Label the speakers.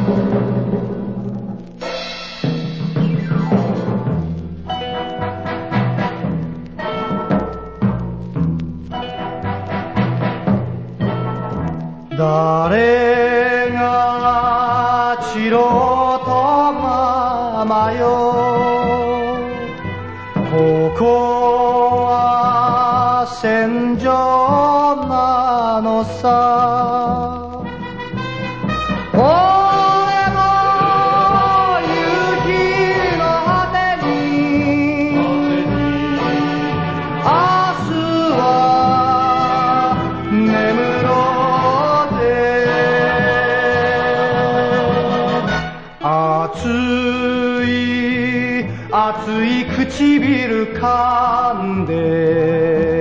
Speaker 1: 誰が素人ママよ、ここは戦場なのさ。俺も夕日の果てに明日は眠ろう熱い熱い唇噛んで